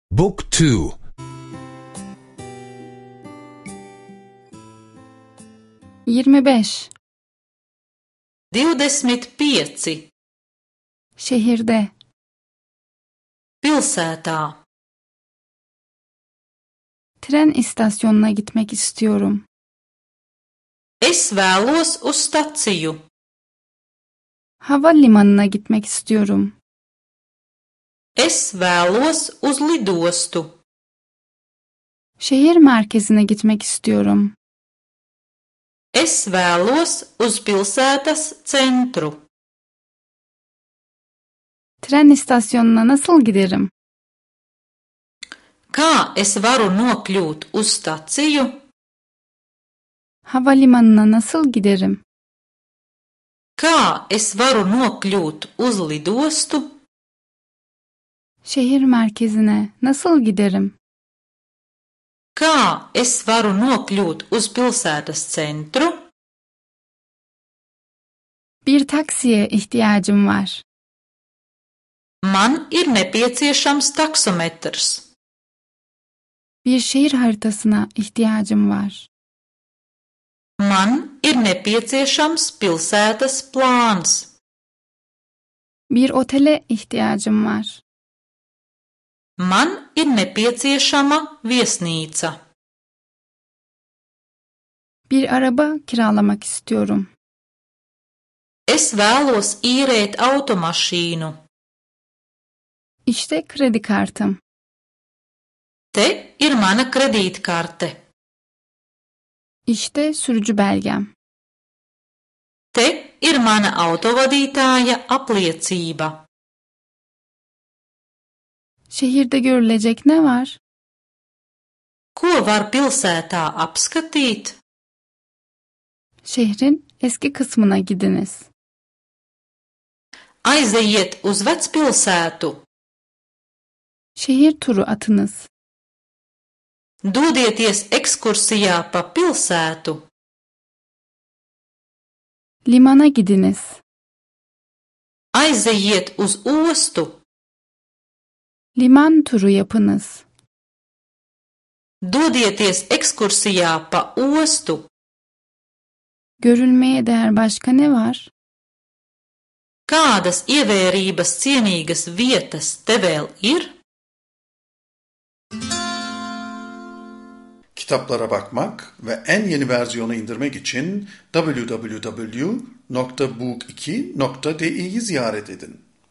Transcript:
Book 2. 25. 25. Şehirde. Pilsētā. Tren istasyonuna gitmek istiyorum. Es vēlos uz staciju. Havalimanına gitmek istiyorum. Es vēlos uz lidostu. Şehir merkezine gitmek istiyorum. Es vēlos uz pilsētas centru. Tren istasyonuna nasıl giderim? Kā es varu nokļūt uz staciju? Havalimanına nasıl giderim? Kā es varu nokļūt uz lidostu? Şehir merkezine nasıl giderim? Kā es varu nokļūt uz pilsētas centru? Bir taksiye ihtiyacım var. Man ir nepieciešams taksometrs. Bir şehir haritasına ihtiyacım var. Man ir nepieciešams pilsētas plāns. Bir otele ihtiyacım var. Man ir nepieciešama viesnīca. Bir araba kiralamak istiyorum. Es vēlos īrēt automašīnu. İşte kredi kartım. Te ir mana kredītkarte. İşte sürücü belgem. Te ir mana autovadītāja apliecība. Şehirde görülecek ne var? Ko var pilsētā apskatīt? Şehrin eski kısmına gidiniz. Aizejiet uz vecpilsētu. Şehir turu atınız. Dodieties ekskursijā pa pilsētu. Limana gidiniz. Aizejiet uz ostu. Liman turu yapınız. Dodieties ekskursijā pa ostu. Görülmeye değer başka ne var? Kādas ievērības cienīgas vietas te vēl ir? Kitaplara bakmak ve en yeni versiyonu indirmek için www.book2.de'yi ziyaret edin.